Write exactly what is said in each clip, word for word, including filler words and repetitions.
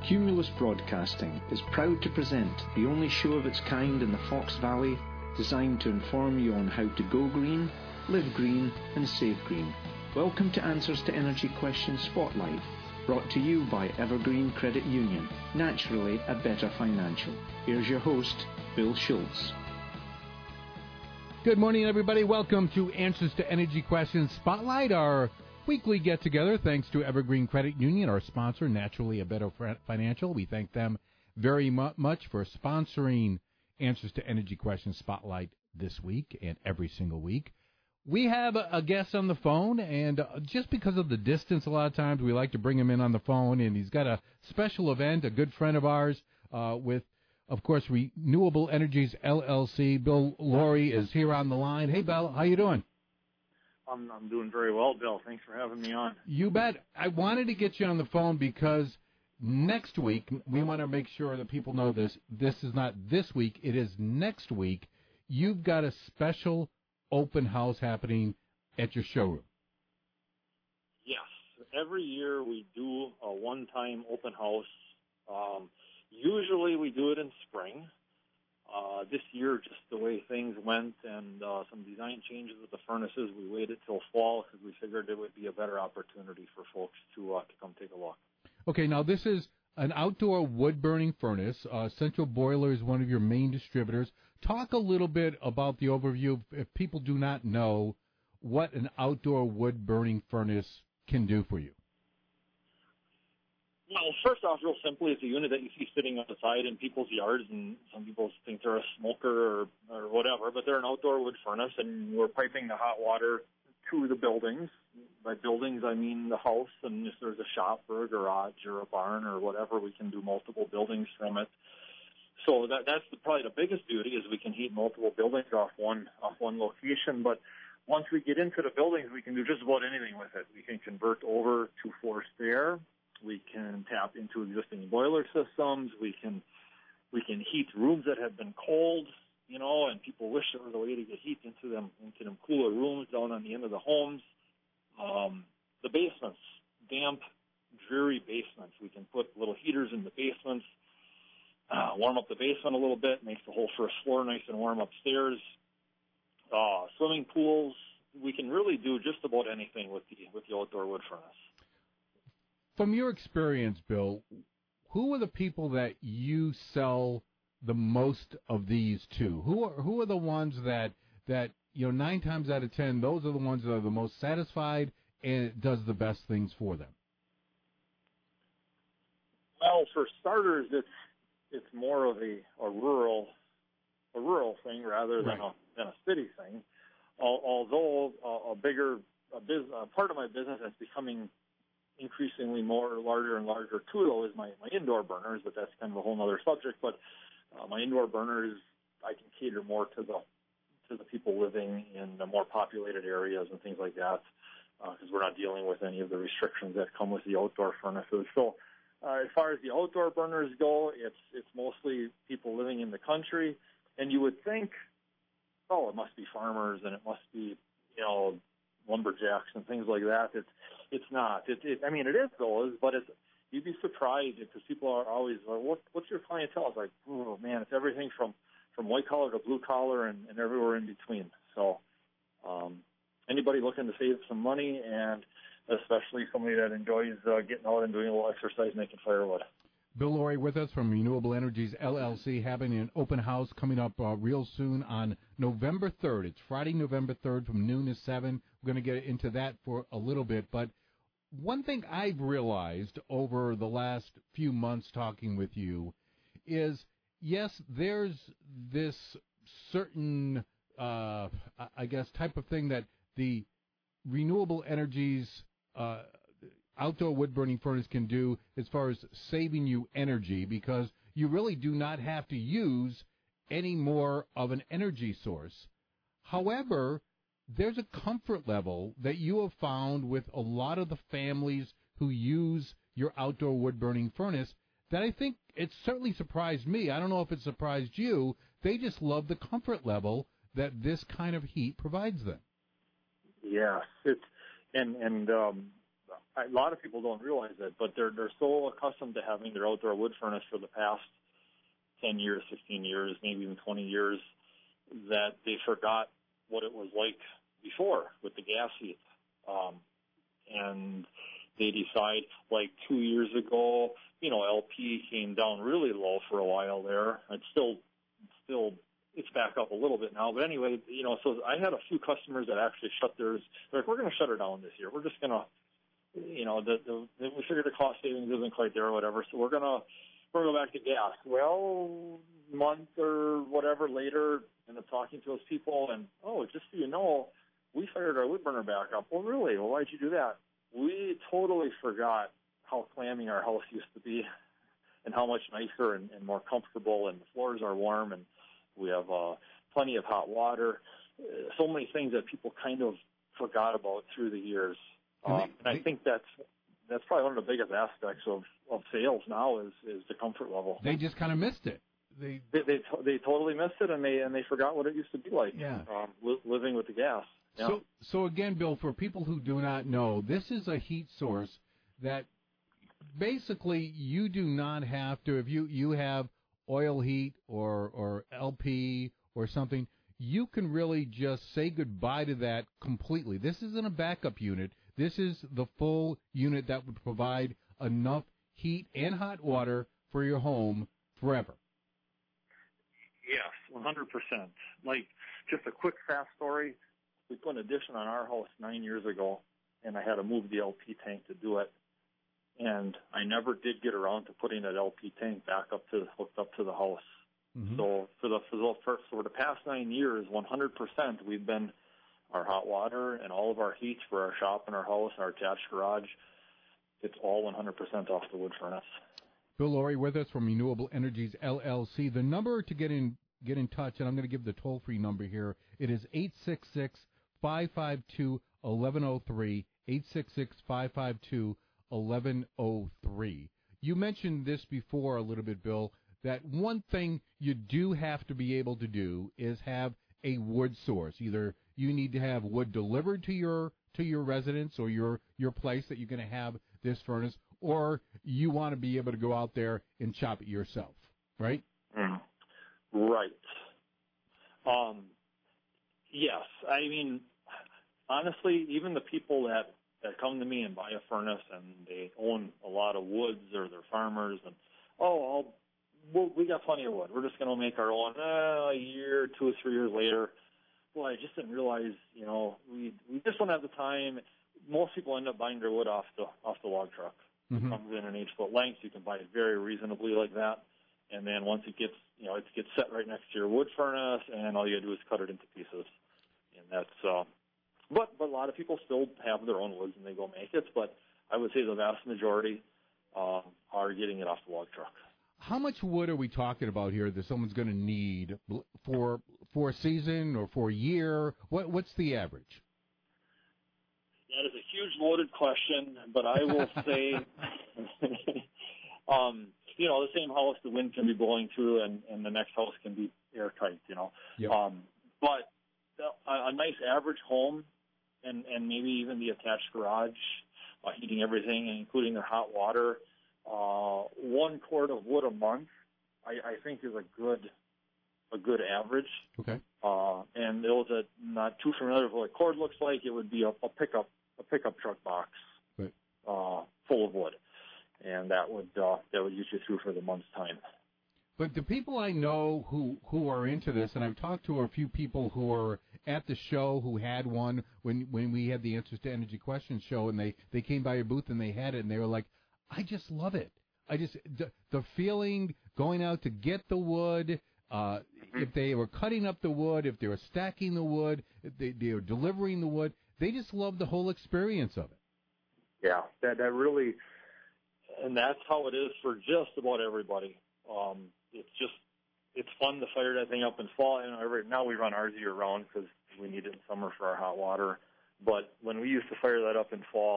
Cumulus Broadcasting is proud to present the only show of its kind in the Fox Valley designed to inform you on how to go green, live green and save green. Welcome to Answers to Energy Questions Spotlight, brought to you by Evergreen Credit Union, naturally a better financial. Here's your host, Bill Schultz. Good morning, everybody. Welcome to Answers to Energy Questions Spotlight, our weekly get-together, thanks to Evergreen Credit Union, our sponsor, Naturally a Better Financial. We thank them very mu- much for sponsoring Answers to Energy Questions Spotlight this week and every single week. We have a, a guest on the phone, and uh, just because of the distance, a lot of times we like to bring him in on the phone, and he's got a special event, a good friend of ours uh, with, of course, Renewable Energies, L L C. Bill Laurie is here on the line. Hey, Bill, how you doing? I'm, I'm doing very well, Bill. Thanks for having me on. You bet. I wanted to get you on the phone because next week, we want to make sure that people know this. This is not this week. It is next week. You've got a special open house happening at your showroom. Yes. Every year we do a one-time open house. Um, usually we do it in spring. Uh, this year, just the way things went and uh, some design changes with the furnaces, we waited till fall because we figured it would be a better opportunity for folks to uh, to come take a look. Okay, now this is an outdoor wood-burning furnace. Uh, Central Boiler is one of your main distributors. Talk a little bit about the overview, if people do not know what an outdoor wood-burning furnace can do for you. Well, first off, real simply, it's a unit that you see sitting outside in people's yards, and some people think they're a smoker or, or whatever, but they're an outdoor wood furnace, and we're piping the hot water to the buildings. By buildings, I mean the house, and if there's a shop or a garage or a barn or whatever, we can do multiple buildings from it. So that that's the, probably the biggest beauty is we can heat multiple buildings off one off one location, but once we get into the buildings, we can do just about anything with it. We can convert over to forced air. We can tap into existing boiler systems. We can we can heat rooms that have been cold, you know, and people wish there was a way to get heat into them, into them cooler rooms down on the end of the homes. Um, the basements, damp, dreary basements. We can put little heaters in the basements, uh, warm up the basement a little bit, makes the whole first floor nice and warm upstairs. Uh, swimming pools. We can really do just about anything with the with the outdoor wood furnace. From your experience, Bill, who are the people that you sell the most of these to? Who are who are the ones that that you know nine times out of ten, those are the ones that are the most satisfied and it does the best things for them? Well, for starters, it's it's more of a, a rural a rural thing rather than right. a than a city thing. Although a, a bigger a biz, a part of my business that's becoming increasingly more larger and larger too, though, is my, my indoor burners, but that's kind of a whole other subject. But uh, my indoor burners, I can cater more to the to the people living in the more populated areas and things like that, because uh, we're not dealing with any of the restrictions that come with the outdoor furnaces. So uh, as far as the outdoor burners go, it's it's mostly people living in the country, and you would think, oh, it must be farmers and it must be, you know, lumberjacks and things like that. It's it's not. It, it I mean, it is those, but it's you'd be surprised because people are always like, what what's your clientele? It's like, oh man, it's everything from from white collar to blue collar and, and everywhere in between. So um, anybody looking to save some money, and especially somebody that enjoys uh, getting out and doing a little exercise, making firewood. Bill Laurie with us from Renewable Energies, L L C, having an open house coming up uh, real soon on November third. It's Friday, November third from noon to seven. We're going to get into that for a little bit. But one thing I've realized over the last few months talking with you is, yes, there's this certain, uh, I guess, type of thing that the Renewable Energies uh outdoor wood-burning furnace can do as far as saving you energy, because you really do not have to use any more of an energy source. However, there's a comfort level that you have found with a lot of the families who use your outdoor wood-burning furnace that I think it certainly surprised me. I don't know if it surprised you. They just love the comfort level that this kind of heat provides them. Yes, it's and and um, a lot of people don't realize it, but they're they're so accustomed to having their outdoor wood furnace for the past ten years, fifteen years, maybe even twenty years, that they forgot what it was like before with the gas heat. Um, and they decide, like two years ago, you know, L P came down really low for a while there. It's still, still, it's back up a little bit now. But anyway, you know, so I had a few customers that actually shut theirs. They're like, we're going to shut her down this year. We're just going to, you know, the, the, we figured the cost savings isn't quite there or whatever, so we're going to, we're going to go back to gas. Well, a month or whatever later, end up talking to those people, and, oh, just so you know, we fired our wood burner back up. Well, really? Well, why'd you do that? We totally forgot how clammy our house used to be and how much nicer and, and more comfortable, and the floors are warm, and we have uh, plenty of hot water. Uh, so many things that people kind of forgot about through the years. Um, and I think that's that's probably one of the biggest aspects of, of sales now is, is the comfort level. They just kind of missed it. They they they, to, they totally missed it, and they and they forgot what it used to be like. Yeah. Um, li- living with the gas. Yeah. So so again, Bill, for people who do not know, this is a heat source that basically you do not have to, if you, you have oil heat or or L P or something, you can really just say goodbye to that completely. This isn't a backup unit. This is the full unit that would provide enough heat and hot water for your home forever. Yes, one hundred percent. Like, just a quick, fast story. We put an addition on our house nine years ago, and I had to move the L P tank to do it. And I never did get around to putting that L P tank back up to hooked up to the house. Mm-hmm. So for the for the, for, for the past nine years, one hundred percent, we've been our hot water and all of our heat for our shop and our house and our attached garage. It's all one hundred percent off the wood furnace. Bill Laurie with us from Renewable Energies L L C. The number to get in get in touch, and I'm going to give the toll-free number here. It is eight six six, five five two, one one zero three, eight six six, five five two, one one zero three. You mentioned this before a little bit, Bill, that one thing you do have to be able to do is have a wood source. Either you need to have wood delivered to your to your residence or your, your place that you're going to have this furnace, or you want to be able to go out there and chop it yourself, right? Mm. Right. Um, yes. I mean, honestly, even the people that, that come to me and buy a furnace and they own a lot of woods or they're farmers and, oh, I'll, well, we got plenty of wood. We're just going to make our own uh, a year, two or three years later. Boy, I just didn't realize, you know, we we just don't have the time. Most people end up buying their wood off the off the log truck. Mm-hmm. It comes in an eight-foot length. You can buy it very reasonably like that. And then once it gets, you know, it gets set right next to your wood furnace, and all you got to do is cut it into pieces. And that's, uh, but, but a lot of people still have their own woods and they go make it. But I would say the vast majority uh, are getting it off the log truck. How much wood are we talking about here that someone's going to need for for a season or for a year? What what's the average? That is a huge loaded question, but I will say, um, you know, the same house the wind can be blowing through, and, and the next house can be airtight. You know, yep. um, but a, a nice average home, and and maybe even the attached garage, uh, heating everything, including their hot water. Uh, one cord of wood a month, I, I think, is a good a good average. Okay. Uh, and those that not too familiar with what a cord looks like, it would be a, a pickup a pickup truck box, right. uh, full of wood, and that would uh, that would get you through for the month's time. But the people I know who who are into this, and I've talked to a few people who are at the show who had one when when we had the Answers to Energy Questions show, and they they came by your booth and they had it, and they were like, I just love it. I just the, the feeling going out to get the wood. Uh, mm-hmm. If they were cutting up the wood, if they were stacking the wood, if they, they were delivering the wood, they just love the whole experience of it. Yeah, that that really, and that's how it is for just about everybody. Um, it's just it's fun to fire that thing up in fall. And every, now we run ours year round because we need it in summer for our hot water. But when we used to fire that up in fall,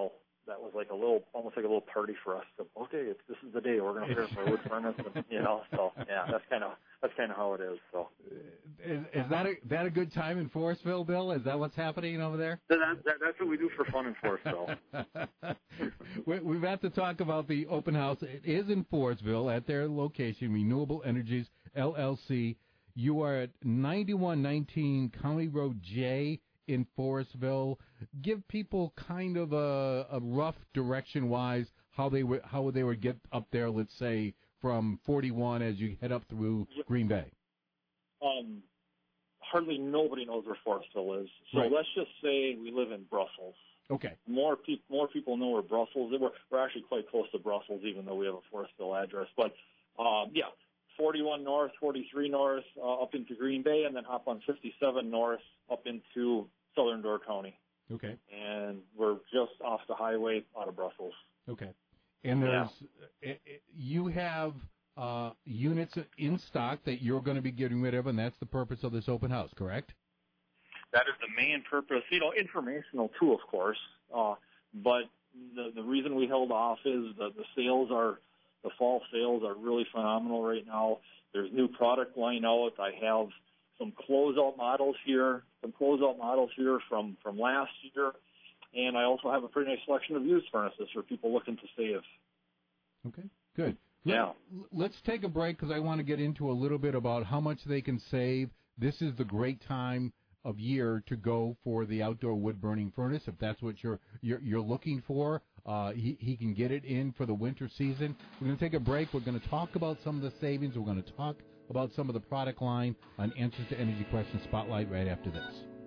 that was like a little, almost like a little party for us. So, okay, it's, this is the day we're going to prepare for a wood furnace, and, you know. So yeah, that's kind of that's kind of how it is. So is, is that a that a good time in Forestville, Bill? Is that what's happening over there? that, that, that's what we do for fun in Forestville. we, we've got to talk about the open house. It is in Forestville at their location, Renewable Energies L L C. You are at ninety-one nineteen County Road J in Forestville. Give people kind of a, a rough direction-wise how they would how they would get up there. Let's say from forty-one as you head up through Green Bay. Um, hardly nobody knows where Forestville is. So Right. let's just say we live in Brussels. Okay. More people more people know where Brussels is. We're, we're actually quite close to Brussels, even though we have a Forestville address. But um, yeah, forty-one north, forty-three north, uh, up into Green Bay, and then hop on fifty-seven north up into southern Door County. Okay. And we're just off the highway out of Brussels. Okay. And there's yeah. it, it, you have uh, units in stock that you're going to be getting rid of, and that's the purpose of this open house, correct? That is the main purpose. You know, informational too, of course. Uh, but the the reason we held off is that the sales are the fall sales are really phenomenal right now. There's new product line out. I have some closeout models here, some closeout models here from, from last year, and I also have a pretty nice selection of used furnaces for people looking to save. Okay, good. Yeah. Let's take a break because I want to get into a little bit about how much they can save. This is the great time of year to go for the outdoor wood burning furnace if that's what you're you're, you're looking for. Uh, he, he can get it in for the winter season. We're going to take a break. We're going to talk about some of the savings. We're going to talk about some of the product line on Answers to Energy Questions Spotlight right after this.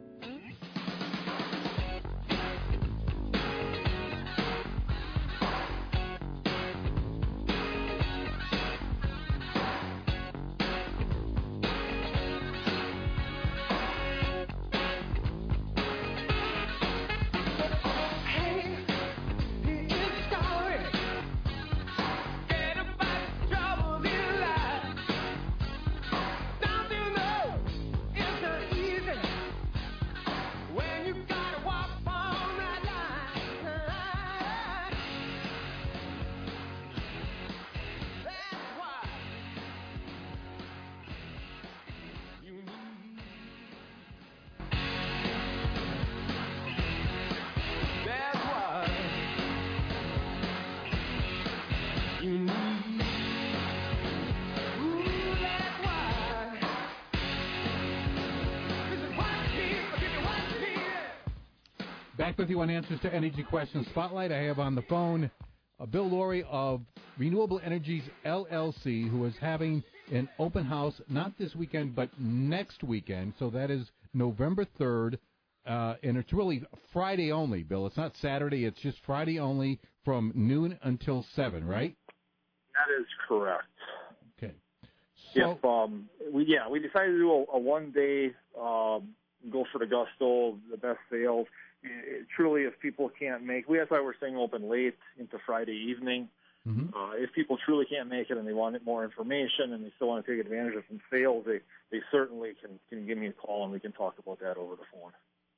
Back with you on Answers to Energy Questions Spotlight. I have on the phone uh, Bill Laurie of Renewable Energies L L C, who is having an open house, not this weekend, but next weekend. So that is November third, uh, and it's really Friday only, Bill. It's not Saturday. It's just Friday only from noon until seven, right? That is correct. Okay. So, if, um, we, yeah, we decided to do a, a one-day um, go for the gusto, the best sales. It, truly, if people can't make, we that's why we're staying open late into Friday evening. mm-hmm. Uh, if people truly can't make it and they want more information and they still want to take advantage of some sales, they, they certainly can, can give me a call and we can talk about that over the phone.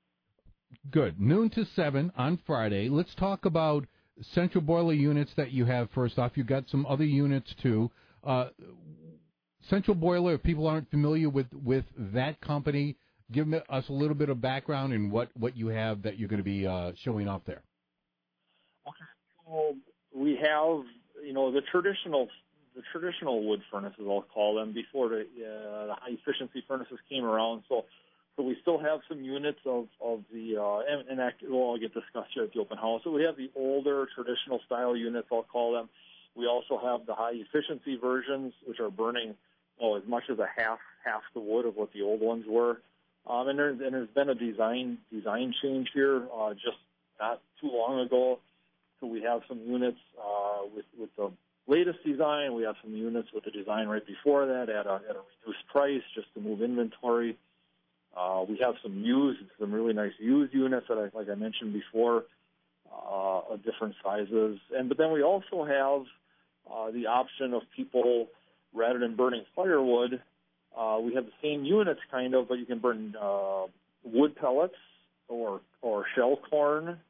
Good. Noon to seven on Friday. Let's talk about central boiler units that you have first off. You've got some other units too. Uh, central boiler, if people aren't familiar with, with that company, give us a little bit of background in what, what you have that you're going to be uh, showing off there. Okay. So we have, you know, the traditional the traditional wood furnaces, I'll call them, before the, uh, the high efficiency furnaces came around. So so we still have some units of, of the, uh, and, and that will all get discussed here at the open house. So we have the older traditional style units, I'll call them. We also have the high efficiency versions, which are burning, oh, as much as a half half the wood of what the old ones were. Um, and, there's, and there's been a design design change here uh, just not too long ago. So we have some units uh, with, with the latest design. We have some units with the design right before that at a, at a reduced price just to move inventory. Uh, we have some used, some really nice used units that, I, like I mentioned before, uh, of different sizes. And but then we also have uh, the option of people, rather than burning firewood, Uh, we have the same units, kind of, but you can burn uh, wood pellets or or shell corn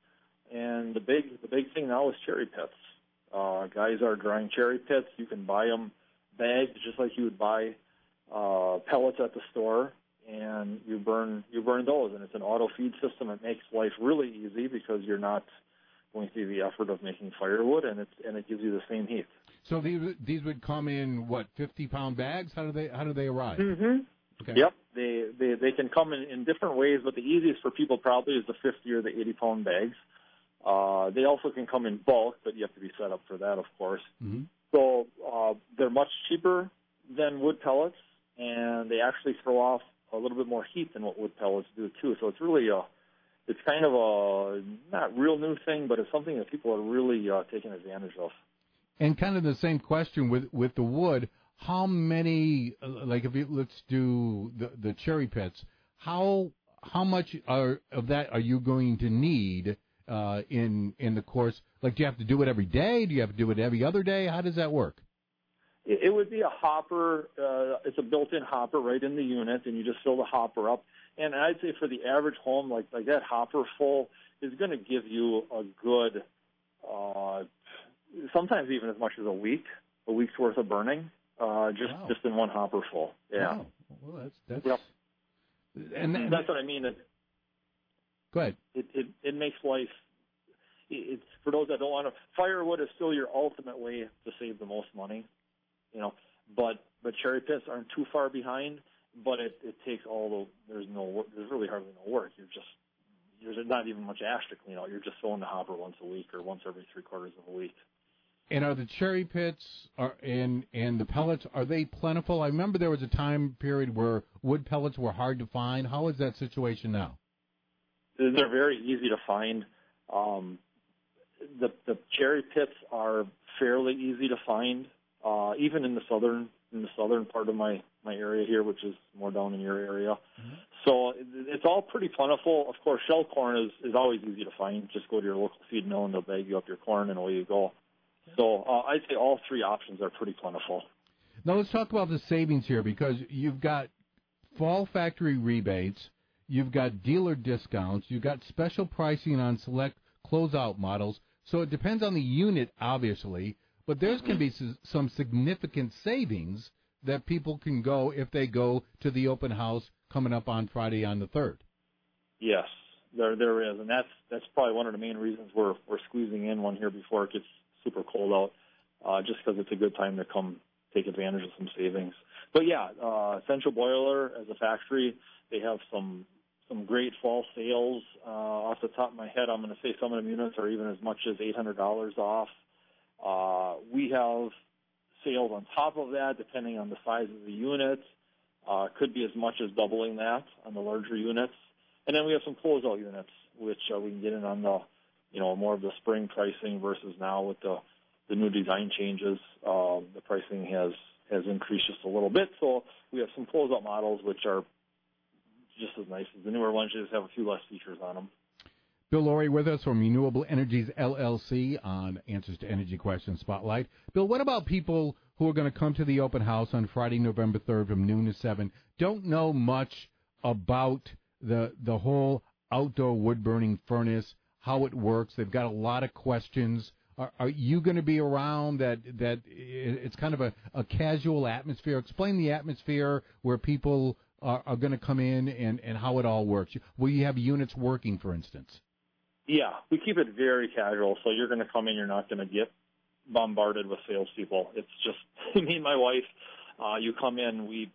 And the big the big thing now is cherry pits. Uh, guys are drying cherry pits. You can buy them bagged just like you would buy uh, pellets at the store, and you burn you burn those. And it's an auto feed system. It makes life really easy because you're not going through the effort of making firewood, and it and it gives you the same heat. So these these would come in what fifty pound bags? How do they how do they arrive? Mm-hmm. Okay. Yep, they, they they can come in, in different ways, but the easiest for people probably is the fifty or the eighty pound bags. Uh, they also can come in bulk, but you have to be set up for that, of course. Mm-hmm. So uh, they're much cheaper than wood pellets, and they actually throw off a little bit more heat than what wood pellets do too. So it's really a it's kind of a not real new thing, but it's something that people are really uh, taking advantage of. And kind of the same question with with the wood. How many, like if you, let's do the, the cherry pits, how how much are, of that are you going to need uh, in in the course? Like, do you have to do it every day? Do you have to do it every other day? How does that work? It, it would be a hopper. Uh, it's a built-in hopper right in the unit, and you just fill the hopper up. And I'd say for the average home, like, like that hopper full is going to give you a good, uh, sometimes even as much as a week, a week's worth of burning. Uh, just Wow. just in one hopper full. Yeah. Wow. Well, that's that's. Yep. And that, that's what I mean. It, go ahead. it it it makes life. It's for those that don't want to. Firewood is still your ultimate way to save the most money, you know. But but cherry pits aren't too far behind. But it it takes all the. There's no work. There's really hardly no work. You're just. There's not even much ash to clean out. You're just filling the hopper once a week or once every three quarters of a week. And are the cherry pits are and and the pellets, are they plentiful? I remember there was a time period where wood pellets were hard to find. How is that situation now? They're very easy to find. Um, the the cherry pits are fairly easy to find, uh, even in the southern in the southern part of my, my area here, which is more down in your area. Mm-hmm. So it's all pretty plentiful. Of course, shell corn is, is always easy to find. Just go to your local feed mill and they'll bag you up your corn and away you go. So uh, I'd say all three options are pretty plentiful. Now let's talk about the savings here, because you've got fall factory rebates, you've got dealer discounts, you've got special pricing on select closeout models. So it depends on the unit, obviously, but there's going to be some significant savings that people can go if they go to the open house coming up on Friday on the third. Yes, there there is, and that's that's probably one of the main reasons we're we're squeezing in one here before it gets super cold out, uh, just because it's a good time to come take advantage of some savings. But yeah, uh, Central Boiler as a factory, they have some some great fall sales. Uh, off the top of my head, I'm going to say some of the units are even as much as eight hundred dollars off. Uh, we have sales on top of that, depending on the size of the unit. Uh, could be as much as doubling that on the larger units. And then we have some closeout units, which uh, we can get in on the you know, more of the spring pricing versus now with the, the new design changes. Um, the pricing has, has increased just a little bit. So we have some closeout models which are just as nice as the newer ones. Just have a few less features on them. Bill Laurie with us from Renewable Energies L L C on Answers to Energy Questions Spotlight. Bill, what about people who are going to come to the open house on Friday, November third from noon to seven, don't know much about the the whole outdoor wood-burning furnace, how it works? They've got a lot of questions. Are, are you going to be around that, that it's kind of a, a casual atmosphere? Explain the atmosphere where people are, are going to come in and, and how it all works. Will you have units working, for instance? Yeah, we keep it very casual. So you're going to come in, you're not going to get bombarded with salespeople. It's just me and my wife. Uh, you come in, we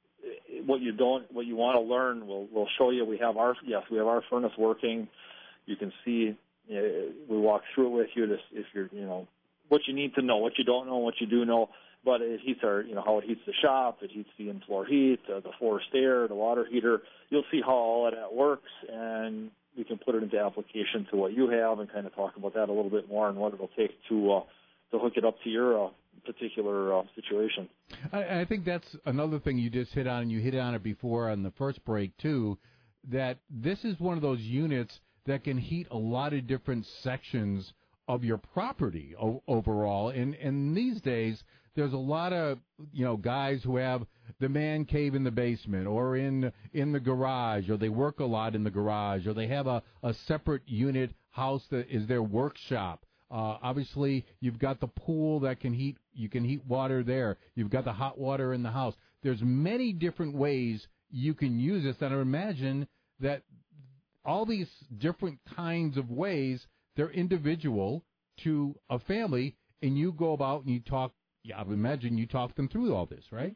what you don't, what you want to learn, we'll we'll show you. We have our yes, we have our furnace working. You can see, you know, we walk through it with you to, if you're, you know, what you need to know, what you don't know, what you do know. But it heats our, you know, how it heats the shop, it heats the in-floor heat, uh, the forced air, the water heater. You'll see how all of that works, and we can put it into application to what you have and kind of talk about that a little bit more and what it'll take to uh, to hook it up to your uh, particular uh, situation. I, I think that's another thing you just hit on, and you hit on it before on the first break too, that this is one of those units that can heat a lot of different sections of your property o- overall. And, and these days, there's a lot of, you know, guys who have the man cave in the basement or in in the garage, or they work a lot in the garage, or they have a, a separate unit house that is their workshop. Uh, obviously, you've got the pool that can heat. You can heat water there. You've got the hot water in the house. There's many different ways you can use this, and I imagine that all these different kinds of ways, they're individual to a family, and you go about and you talk. Yeah, I would imagine you talk them through all this, right?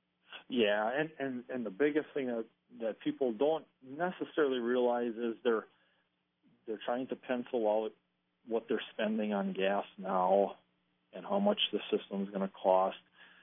Yeah, and, and, and the biggest thing that, that people don't necessarily realize is they're they're trying to pencil out what they're spending on gas now and how much the system's going to cost.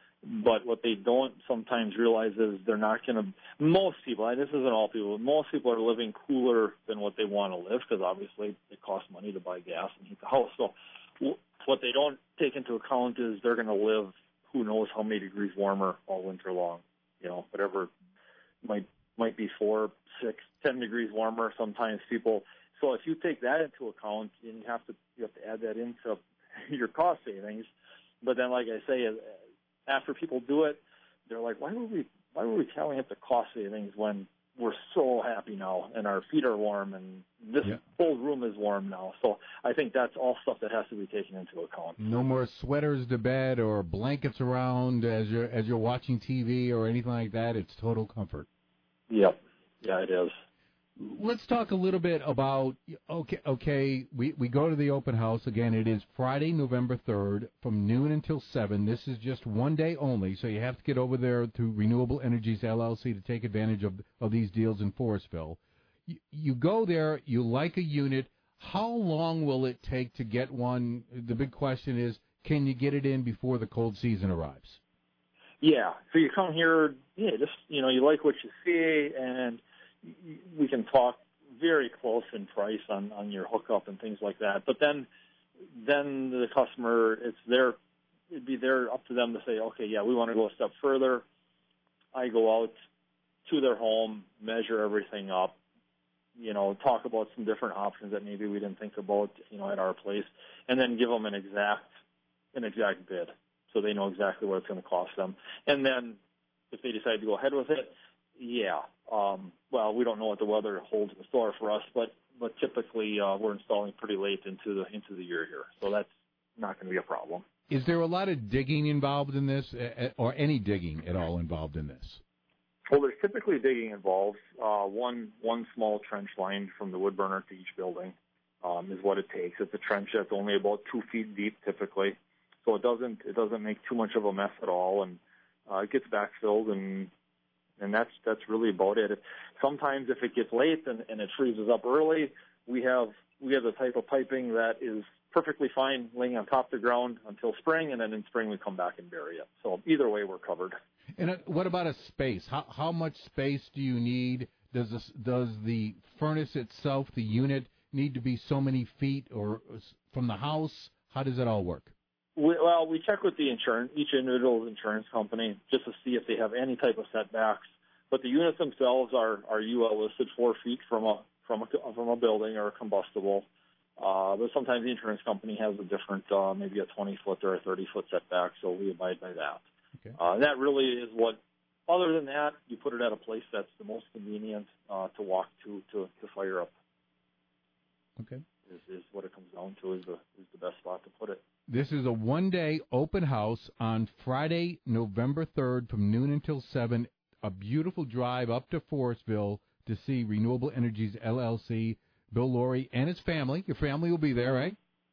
But what they don't sometimes realize is they're not going to, most people, and this isn't all people, most people are living cooler than what they want to live because obviously it costs money to buy gas and heat the house. So what they don't take into account is they're going to live who knows how many degrees warmer all winter long. You know, whatever might might be four, six, ten degrees warmer. Sometimes people. So if you take that into account, and you have to you have to add that into your cost savings. But then, like I say, after people do it, they're like, why were we why were we counting up the cost savings when we're so happy now and our feet are warm and this yeah. whole room is warm now. So I think that's all stuff that has to be taken into account. No more sweaters to bed or blankets around as you're as you're watching T V or anything like that. It's total comfort. Yep. Yeah, it is. Let's talk a little bit about, okay, okay. We, we go to the open house. Again, it is Friday, November third from noon until seven. This is just one day only, so you have to get over there to Renewable Energies, L L C, to take advantage of, of these deals in Forestville. You, you go there, you like a unit. How long will it take to get one? The big question is, can you get it in before the cold season arrives? Yeah, so you come here, yeah, just, you know, you like what you see, and we can talk very close in price on, on your hookup and things like that. But then, then the customer, it's their, it'd be their up to them to say, okay, yeah, we want to go a step further. I go out to their home, measure everything up, you know, talk about some different options that maybe we didn't think about, you know, at our place, and then give them an exact, an exact bid, so they know exactly what it's going to cost them. And then, if they decide to go ahead with it, yeah. Um, well, we don't know what the weather holds in store for us, but but typically uh, we're installing pretty late into the into the year here, so that's not going to be a problem. Is there a lot of digging involved in this, or any digging at all involved in this? Well, there's typically digging involved. Uh, one one small trench line from the wood burner to each building um, is what it takes. It's a trench that's only about two feet deep typically, so it doesn't it doesn't make too much of a mess at all, and uh, it gets backfilled and. And that's that's really about it. Sometimes if it gets late and, and it freezes up early, we have we have the type of piping that is perfectly fine laying on top of the ground until spring, and then in spring we come back and bury it. So either way, we're covered. And what about a space? How how much space do you need? Does this, does the furnace itself, the unit, need to be so many feet or from the house? How does it all work? We, well, we check with the insurance, each individual insurance company, just to see if they have any type of setbacks. But the units themselves are, are U L listed four feet from a from a from a building or a combustible. Uh, but sometimes the insurance company has a different, uh, maybe a twenty foot or a thirty foot setback, so we abide by that. Okay. Uh, and that really is what. Other than that, you put it at a place that's the most convenient uh, to walk to, to to fire up. Okay. Is, is what it comes down to is the is the best spot to put it. This is a one-day open house on Friday, November third from noon until seven. A beautiful drive up to Forestville to see Renewable Energies, L L C, Bill Laurie, and his family. Your family will be there, right?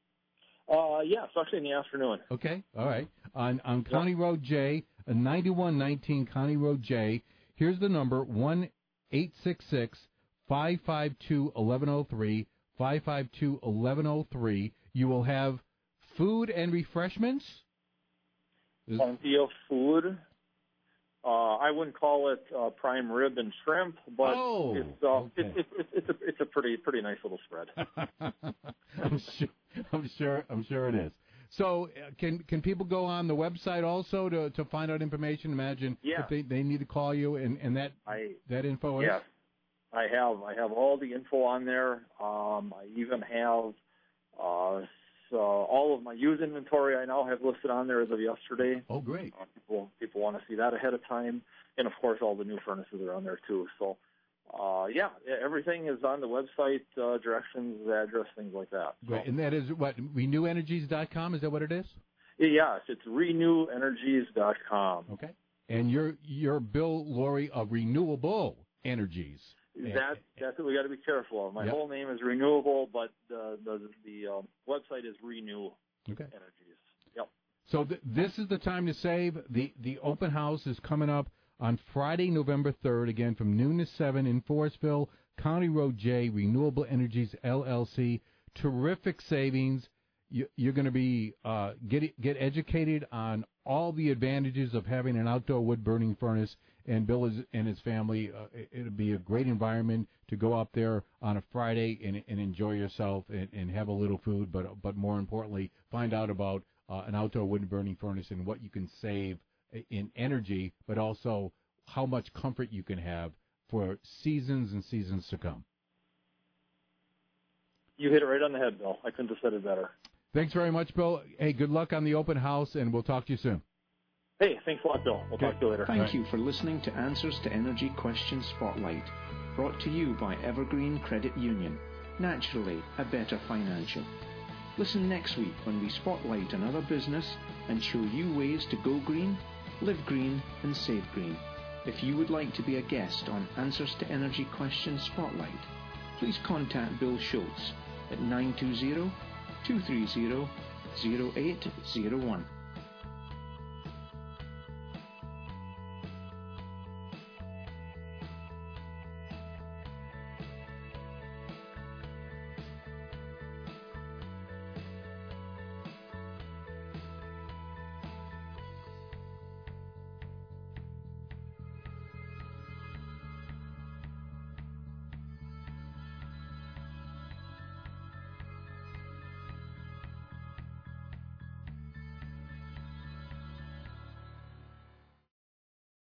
Uh, yeah, especially in the afternoon. Okay, all right. On on County yep. Road J, ninety-one nineteen County Road J. Here's the number, one eight six six, five five two, one one zero three, five five two, one one zero three. You will have food and refreshments? Plenty of food. Uh, I wouldn't call it uh, prime rib and shrimp, but oh, it's, uh, okay. it, it, it, it's a it's a pretty pretty nice little spread. I'm sure I'm sure I'm sure it is. So uh, can can people go on the website also to, to find out information? Imagine yeah. if they, they need to call you and, and that I, that info is? Yes, I have I have all the info on there. Um, I even have uh, so all of my used inventory I now have listed on there as of yesterday. Oh, great. Uh, people people want to see that ahead of time. And, of course, all the new furnaces are on there, too. So Uh, yeah, everything is on the website, uh, directions, address, things like that. So, Great. And that is what, renew energies dot com, is that what it is? yes, it's renew energies dot com. Okay. And you're, you're Bill Laurie of Renewable Energies. That, that's what we got to be careful of. My yep. whole name is Renewable, but the, the, the um, website is Renew okay. Energies. Yep. So th- this is the time to save. The, the open house is coming up on Friday, November third, again from noon to seven in Forestville, County Road J, Renewable Energies L L C. Terrific savings. You, you're going to be uh, get get educated on all the advantages of having an outdoor wood-burning furnace. And Bill is, and his family, uh, it, it'll be a great environment to go up there on a Friday and, and enjoy yourself and, and have a little food, but but more importantly, find out about uh, an outdoor wood-burning furnace and what you can save in energy, but also how much comfort you can have for seasons and seasons to come. You hit it right on the head, Bill. I couldn't have said it better. Thanks very much, Bill. Hey, good luck on the open house, and we'll talk to you soon. Hey, thanks a lot, Bill. We'll okay. talk to you later. Thank right. you for listening to Answers to Energy Question Spotlight, brought to you by Evergreen Credit Union. Naturally, a better financial. Listen next week when we spotlight another business and show you ways to go green, live green, and save green. If you would like to be a guest on Answers to Energy Question Spotlight, please contact Bill Schultz at nine two zero, two three zero, zero eight zero one.